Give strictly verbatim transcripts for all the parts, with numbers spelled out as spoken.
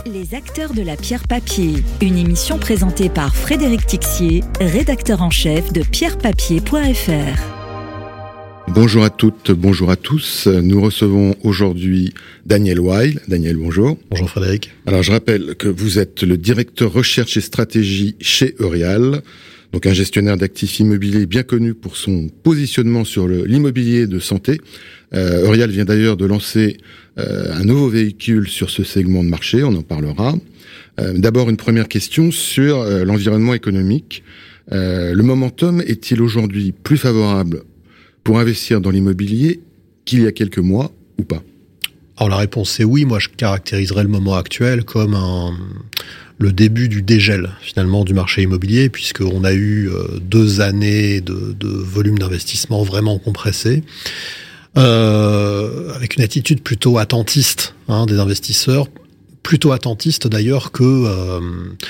Les acteurs de la pierre papier, une émission présentée par Frédéric Tixier, rédacteur en chef de pierre papier point f r. Bonjour à toutes, bonjour à tous. Nous recevons aujourd'hui Daniel Weil. Daniel, bonjour. Bonjour Frédéric. Alors je rappelle que vous êtes le directeur recherche et stratégie chez Eurial, donc un gestionnaire d'actifs immobiliers bien connu pour son positionnement sur le, l'immobilier de santé. Euh, Eurial vient d'ailleurs de lancer euh, un nouveau véhicule sur ce segment de marché, on en parlera. Euh, d'abord une première question sur euh, l'environnement économique. Euh, le momentum est-il aujourd'hui plus favorable pour investir dans l'immobilier qu'il y a quelques mois ou pas? Alors la réponse est oui. Moi je caractériserais le moment actuel comme un, le début du dégel finalement du marché immobilier, puisqu'on a eu euh, deux années de, de volume d'investissement vraiment compressé, euh, avec une attitude plutôt attentiste hein, des investisseurs, plutôt attentiste d'ailleurs que euh,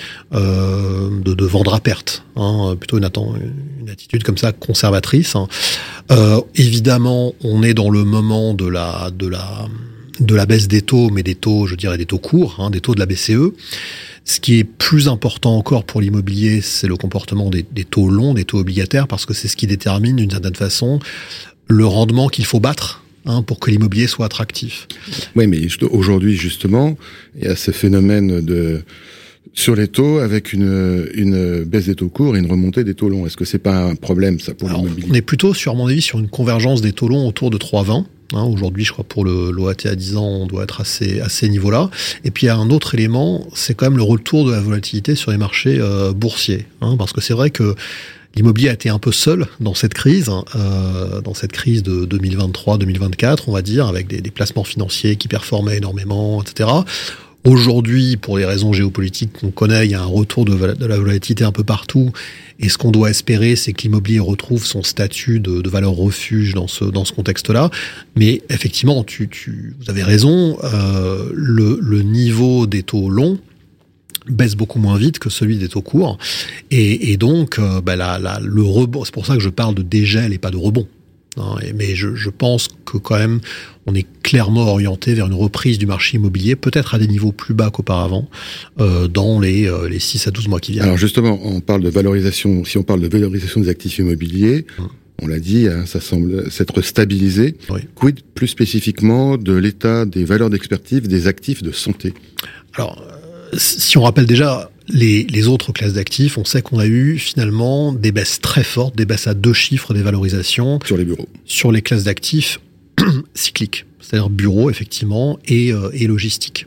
euh, de, de vendre à perte, hein, plutôt une, une attitude comme ça conservatrice. Hein. Euh, évidemment, on est dans le moment de la de la de la baisse des taux, mais des taux, je dirais des taux courts, hein, des taux de la B C E. Ce qui est plus important encore pour l'immobilier, c'est le comportement des, des taux longs, des taux obligataires, parce que c'est ce qui détermine d'une certaine façon le rendement qu'il faut battre hein, pour que l'immobilier soit attractif. Oui, mais aujourd'hui justement, il y a ce phénomène de sur les taux avec une, une baisse des taux courts et une remontée des taux longs. Est-ce que c'est pas un problème ça pour Alors, l'immobilier? On est plutôt, sur à mon avis, sur une convergence des taux longs autour de trois virgule vingt. Hein, aujourd'hui, je crois pour le l'O A T à dix ans, on doit être à ces, à ces niveaux-là. Et puis il y a un autre élément, c'est quand même le retour de la volatilité sur les marchés euh, boursiers. Hein, parce que c'est vrai que l'immobilier a été un peu seul dans cette crise, hein, euh, dans cette crise de deux mille vingt-trois deux mille vingt-quatre, on va dire, avec des, des placements financiers qui performaient énormément, et cetera. Aujourd'hui, pour les raisons géopolitiques qu'on connaît, il y a un retour de, de la volatilité un peu partout. Et ce qu'on doit espérer, c'est que l'immobilier retrouve son statut de, de valeur refuge dans ce, dans ce contexte-là. Mais effectivement, tu, tu, vous avez raison, euh, le, le niveau des taux longs baisse beaucoup moins vite que celui des taux courts. Et, et donc, euh, bah, la, la, le rebond, c'est pour ça que je parle de dégel et pas de rebond. Hein, mais je, je pense que quand même, on est clairement orienté vers une reprise du marché immobilier, peut-être à des niveaux plus bas qu'auparavant, euh, dans les, euh, les six à douze mois qui viennent. Alors justement, on parle de valorisation, si on parle de valorisation des actifs immobiliers, hum. on l'a dit, hein, ça semble s'être stabilisé. Oui. Quid plus spécifiquement de l'état des valeurs d'expertise des actifs de santé? Alors, euh, si on rappelle déjà les, les autres classes d'actifs, on sait qu'on a eu finalement des baisses très fortes, des baisses à deux chiffres des valorisations. Sur les bureaux. Sur les classes d'actifs cycliques, c'est-à-dire bureaux effectivement et, euh, et logistique.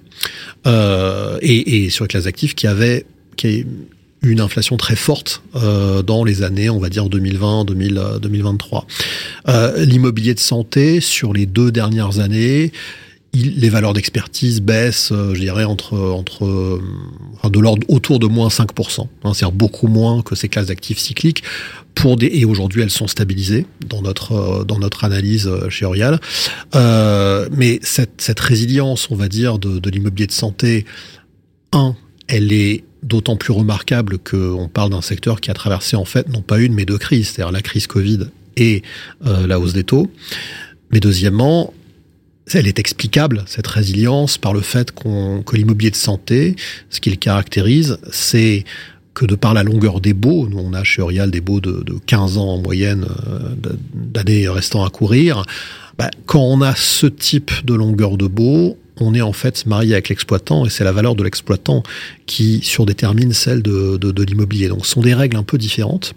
Euh, et, et sur les classes d'actifs qui avaient qui avaient une inflation très forte euh, dans les années, on va dire deux mille vingt, deux mille, deux mille vingt-trois. Euh, l'immobilier de santé sur les deux dernières années, il, les valeurs d'expertise baissent, euh, je dirais entre entre euh, enfin de l'ordre autour de moins cinq pour cent. Hein, c'est-à-dire beaucoup moins que ces classes d'actifs cycliques. Pour des, et aujourd'hui, elles sont stabilisées dans notre euh, dans notre analyse euh, chez Eurial. Euh, mais cette cette résilience, on va dire, de, de l'immobilier de santé, un, elle est d'autant plus remarquable qu'on parle d'un secteur qui a traversé en fait non pas une mais deux crises, c'est-à-dire la crise Covid et euh, la hausse des taux. Mais deuxièmement, elle est explicable, cette résilience, par le fait qu'on, que l'immobilier de santé, ce qui le caractérise, c'est que de par la longueur des baux, nous on a chez Eurial des baux de, de quinze ans en moyenne, euh, d'années restant à courir, bah, quand on a ce type de longueur de baux, on est en fait marié avec l'exploitant et c'est la valeur de l'exploitant qui surdétermine celle de, de, de l'immobilier. Donc ce sont des règles un peu différentes.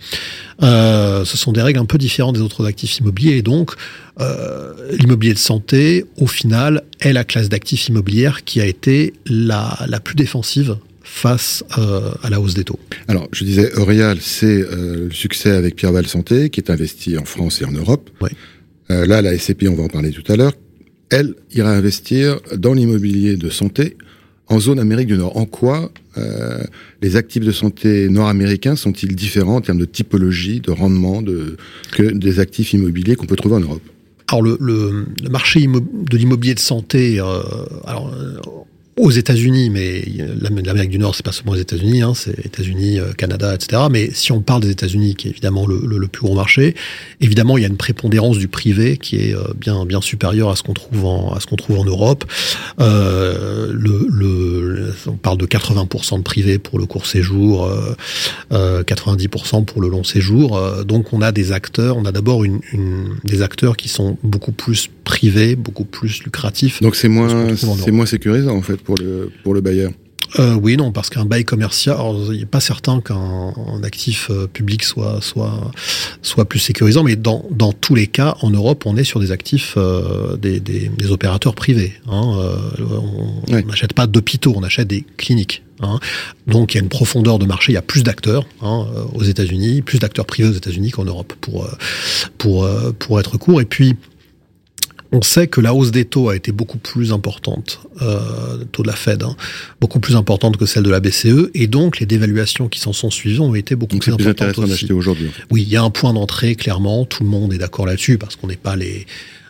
Euh, ce sont des règles un peu différentes des autres actifs immobiliers et donc euh, l'immobilier de santé, au final, est la classe d'actifs immobilières qui a été la, la plus défensive face euh, à la hausse des taux. Alors, je disais, Eurial, c'est euh, le succès avec Pierre Val Santé qui est investi en France et en Europe. Oui. Euh, là, la S C P, on va en parler tout à l'heure. Elle ira investir dans l'immobilier de santé en zone Amérique du Nord. En quoi euh, les actifs de santé nord-américains sont-ils différents en termes de typologie, de rendement de, que des actifs immobiliers qu'on peut trouver en Europe? Alors le, le, le marché immo- de l'immobilier de santé, euh, alors euh, aux États-Unis, mais l'Amérique du Nord, c'est pas seulement les États-Unis, hein, c'est États-Unis, Canada, et cetera. Mais si on parle des États-Unis, qui est évidemment le, le, le plus gros marché, évidemment, il y a une prépondérance du privé qui est bien, bien supérieure à ce qu'on trouve en, à ce qu'on trouve en Europe. Euh, le, le, on parle de quatre-vingts pour cent de privé pour le court séjour, euh, euh, quatre-vingt-dix pour cent pour le long séjour. Euh, donc on a des acteurs, on a d'abord une, une, des acteurs qui sont beaucoup plus privés, beaucoup plus lucratifs. Donc c'est moins, c'est moins sécurisant en fait pour le pour le bailleur. Euh, oui, non, parce qu'un bail commercial, alors, il n'est pas certain qu'un un actif euh, public soit soit soit plus sécurisant, mais dans dans tous les cas, en Europe, on est sur des actifs euh, des, des des opérateurs privés. Hein, euh, on oui. n'achète pas d'hôpitaux, on achète des cliniques. Hein. Donc il y a une profondeur de marché, il y a plus d'acteurs hein, aux États-Unis, plus d'acteurs privés aux États-Unis qu'en Europe pour pour pour être court. Et puis on sait que la hausse des taux a été beaucoup plus importante, euh, le taux de la Fed, hein, beaucoup plus importante que celle de la B C E, et donc les dévaluations qui s'en sont suivies ont été beaucoup donc plus importantes aussi. C'est plus intéressant d'acheter aujourd'hui. En fait. Oui, il y a un point d'entrée, clairement, tout le monde est d'accord là-dessus, parce qu'on n'est pas les...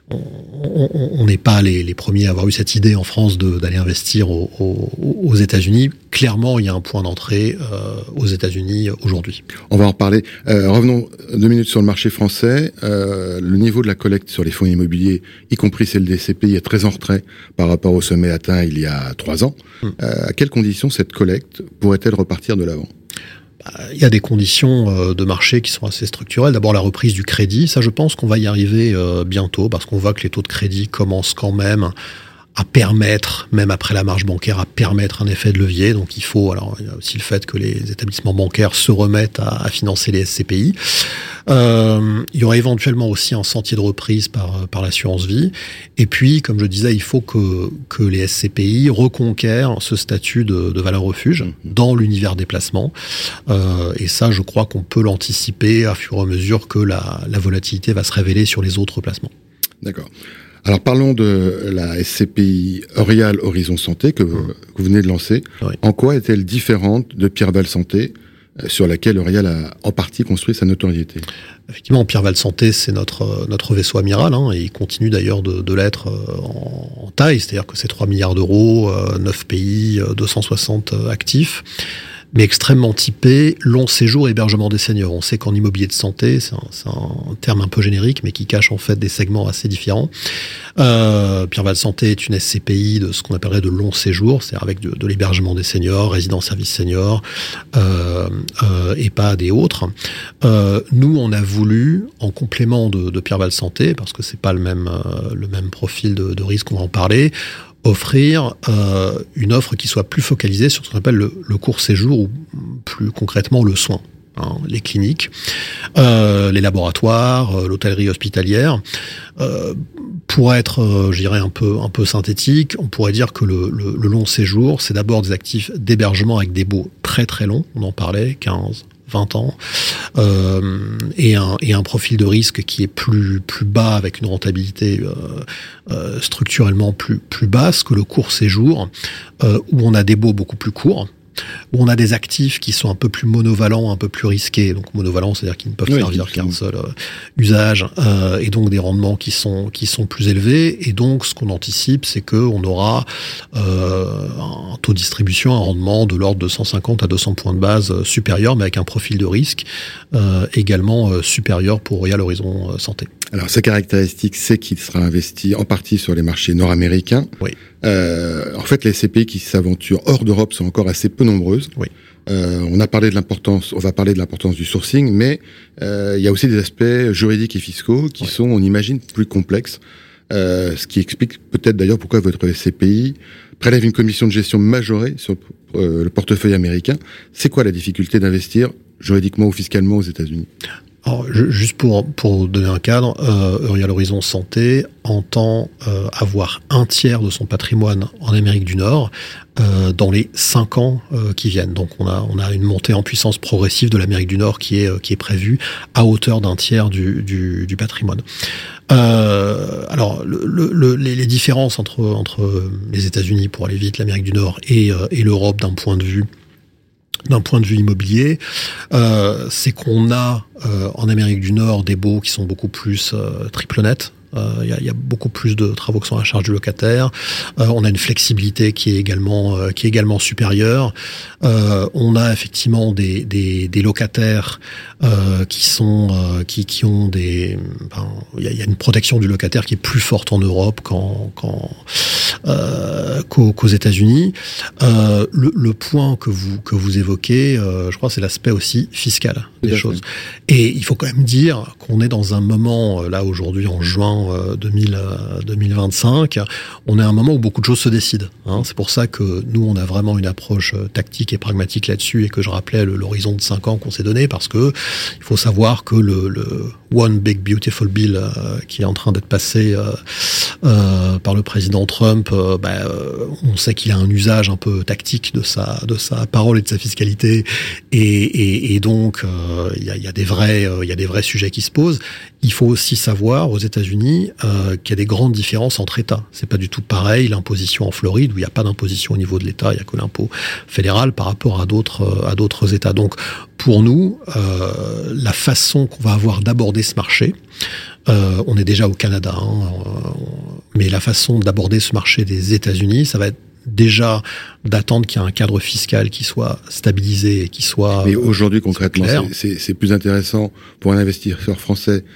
On n'est pas les, les premiers à avoir eu cette idée en France de, d'aller investir au, au, aux États-Unis. Clairement, il y a un point d'entrée euh, aux États-Unis aujourd'hui. On va en reparler. Euh, revenons deux minutes sur le marché français. Euh, le niveau de la collecte sur les fonds immobiliers, y compris celle des C P I, est très en retrait par rapport au sommet atteint il y a trois ans. Hum. Euh, à quelles conditions cette collecte pourrait-elle repartir de l'avant ? Il y a des conditions de marché qui sont assez structurelles. D'abord, la reprise du crédit. Ça, je pense qu'on va y arriver bientôt parce qu'on voit que les taux de crédit commencent quand même à permettre, même après la marge bancaire, à permettre un effet de levier. Donc il faut, alors il y a aussi le fait que les établissements bancaires se remettent à, à financer les S C P I. Euh, il y aura éventuellement aussi un sentier de reprise par par l'assurance vie. Et puis, comme je disais, il faut que que les S C P I reconquièrent ce statut de, de valeur refuge dans l'univers des placements. Euh, et ça, je crois qu'on peut l'anticiper à fur et à mesure que la, la volatilité va se révéler sur les autres placements. D'accord. Alors parlons de la S C P I Eurial Horizon Santé que, mmh. que vous venez de lancer. Oui. En quoi est-elle différente de Pierreval Santé, sur laquelle Eurial a en partie construit sa notoriété? Effectivement, Pierreval Santé, c'est notre notre vaisseau amiral, hein, et il continue d'ailleurs de, de l'être en, en taille, c'est-à-dire que c'est trois milliards d'euros, neuf pays, deux cent soixante actifs. Mais extrêmement typé, long séjour et hébergement des seniors. On sait qu'en immobilier de santé, c'est un, c'est un terme un peu générique, mais qui cache en fait des segments assez différents. Euh, Pierreval Santé est une S C P I de ce qu'on appellerait de long séjour, c'est-à-dire avec de, de l'hébergement des seniors, résidence service seniors, euh, euh, EHPAD et autres. Euh, nous, on a voulu, en complément de, de Pierreval Santé, parce que c'est pas le même euh, le même profil de, de risque, on va en parler, offrir euh, une offre qui soit plus focalisée sur ce qu'on appelle le, le court séjour ou plus concrètement le soin. Hein, les cliniques, euh, les laboratoires, euh, l'hôtellerie hospitalière. Euh, pour être, euh, je dirais un peu un peu synthétique, on pourrait dire que le, le, le long séjour, c'est d'abord des actifs d'hébergement avec des baux très très longs. On en parlait, quinze, vingt ans, euh, et un et un profil de risque qui est plus plus bas avec une rentabilité euh, euh, structurellement plus plus basse que le court séjour, euh, où on a des baux beaucoup plus courts, où on a des actifs qui sont un peu plus monovalents, un peu plus risqués. Donc monovalents, c'est-à-dire qu'ils ne peuvent oui, servir qu'à un seul euh, usage, euh, et donc des rendements qui sont qui sont plus élevés. Et donc ce qu'on anticipe, c'est que on aura euh, un taux de distribution, un rendement de l'ordre de cent cinquante à deux cents points de base euh, supérieur, mais avec un profil de risque euh, également euh, supérieur pour Eurial Horizon euh, Santé. Alors, sa caractéristique, c'est qu'il sera investi en partie sur les marchés nord-américains. Oui. Euh, en fait, les S C P I qui s'aventurent hors d'Europe sont encore assez peu nombreuses. Oui. Euh, on a parlé de l'importance, on va parler de l'importance du sourcing, mais euh, il y a aussi des aspects juridiques et fiscaux qui oui. sont, on imagine, plus complexes. Euh, ce qui explique peut-être d'ailleurs pourquoi votre S C P I prélève une commission de gestion majorée sur euh, le portefeuille américain. C'est quoi la difficulté d'investir juridiquement ou fiscalement aux États-Unis ? Alors, juste pour pour donner un cadre, euh, Eurial Horizon Santé entend euh, avoir un tiers de son patrimoine en Amérique du Nord euh, dans les cinq ans euh, qui viennent. Donc on a on a une montée en puissance progressive de l'Amérique du Nord qui est euh, qui est prévue à hauteur d'un tiers du du, du patrimoine. Euh, alors le, le, les, les différences entre entre les États-Unis, pour aller vite, l'Amérique du Nord et euh, et l'Europe d'un point de vue d'un point de vue immobilier, euh, c'est qu'on a euh, en Amérique du Nord des baux qui sont beaucoup plus euh, triple net. Il euh, y, y a beaucoup plus de travaux qui sont à la charge du locataire. Euh, on a une flexibilité qui est également euh, qui est également supérieure. Euh, on a effectivement des des, des locataires euh, qui sont euh, qui qui ont des. Il enfin, y, a, y a une protection du locataire qui est plus forte en Europe qu'en qu'en euh, qu'aux, qu'aux États-Unis. Euh, le, le point que vous que vous évoquez, euh, je crois, c'est l'aspect aussi fiscal des Tout à choses. fait. Et il faut quand même dire qu'on est dans un moment là aujourd'hui en juin euh, deux mille vingt-cinq, on est à un moment où beaucoup de choses se décident. Hein. C'est pour ça que nous on a vraiment une approche tactique et pragmatique là-dessus et que je rappelais le, l'horizon de cinq ans qu'on s'est donné parce que il faut savoir que le, le One Big Beautiful Bill euh, qui est en train d'être passé euh, euh, par le président Trump, euh, bah, euh, on sait qu'il a un usage un peu tactique de sa de sa parole et de sa fiscalité et, et, et donc euh, il y, a, y a des vrais il euh, y a des vrais sujets qui se posent. Il faut aussi savoir aux États-Unis euh, qu'il y a des grandes différences entre États. C'est pas du tout pareil l'imposition en Floride où il n'y a pas d'imposition au niveau de l'État, il y a que l'impôt fédéral par rapport à d'autres à d'autres États. Donc pour nous, euh, la façon qu'on va avoir d'aborder ce marché, euh, on est déjà au Canada, hein, euh, mais la façon d'aborder ce marché des États-Unis, ça va être déjà d'attendre qu'il y ait un cadre fiscal qui soit stabilisé et qui soit. Mais aujourd'hui, concrètement, c'est, c'est, c'est plus intéressant pour un investisseur français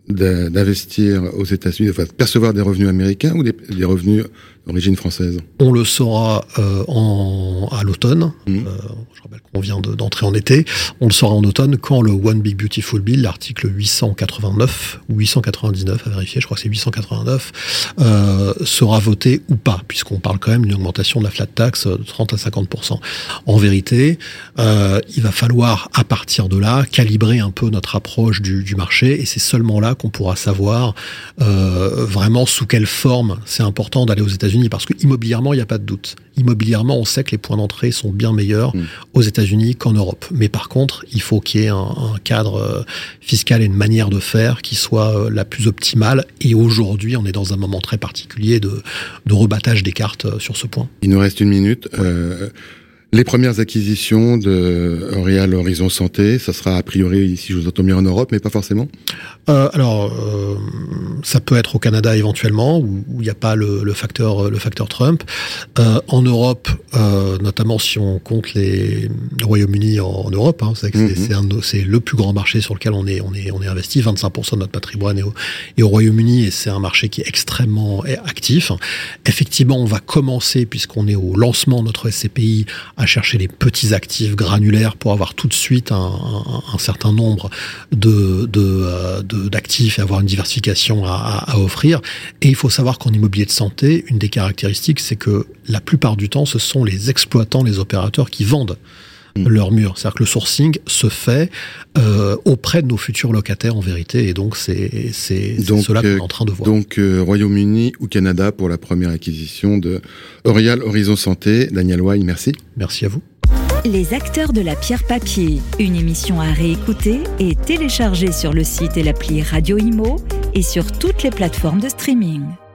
d'investir aux États-Unis, enfin, percevoir des revenus américains ou des, des revenus d'origine française? On le saura euh, en, à l'automne. Mmh. Euh, je rappelle qu'on vient de, d'entrer en été. On le saura en automne quand le One Big Beautiful Bill, l'article huit cent quatre-vingt-neuf ou huit cent quatre-vingt-dix-neuf à vérifier, je crois que c'est huit cent quatre-vingt-neuf, euh, sera voté ou pas, puisqu'on parle quand même d'une augmentation de la flat tax de trente à cinquante pour cent. En vérité, euh, il va falloir à partir de là calibrer un peu notre approche du, du marché, et c'est seulement là qu'on pourra savoir euh, vraiment sous quelle forme c'est important d'aller aux États-Unis, parce que immobilièrement, il n'y a pas de doute. Immobilièrement, on sait que les points d'entrée sont bien meilleurs mmh. aux États-Unis qu'en Europe. Mais par contre, il faut qu'il y ait un, un cadre fiscal et une manière de faire qui soit la plus optimale. Et aujourd'hui, on est dans un moment très particulier de, de rebattage des cartes sur ce point. Il nous reste une minute. Euh, les premières acquisitions de Orial Horizon Santé, ça sera a priori, si je vous entends bien, en Europe, mais pas forcément. Euh, alors, euh, ça peut être au Canada éventuellement, où il n'y a pas le, le facteur le facteur Trump. Euh, en Europe, euh, notamment si on compte les le Royaume-Uni en, en Europe, hein, c'est, mm-hmm. c'est, un, c'est le plus grand marché sur lequel on est on est on est investi. vingt-cinq pour cent de notre patrimoine est au, est au Royaume-Uni, et c'est un marché qui est extrêmement actif. Effectivement, on va commencer, puisqu'on est au lancement de notre S C P I, à chercher les petits actifs granulaires pour avoir tout de suite un, un, un certain nombre de, de, de, d'actifs et avoir une diversification à, à, à offrir. Et il faut savoir qu'en immobilier de santé, une des caractéristiques, c'est que la plupart du temps, ce sont les exploitants, les opérateurs qui vendent mmh. leurs murs. C'est-à-dire que le sourcing se fait euh, auprès de nos futurs locataires en vérité, et donc c'est, c'est, c'est cela qu'on est en train de voir. Donc euh, Royaume-Uni ou Canada pour la première acquisition de Orial Horizon Santé. Daniel Way, merci. Merci à vous. Les acteurs de la pierre papier, une émission à réécouter et télécharger sur le site et l'appli Radio Imo et sur toutes les plateformes de streaming.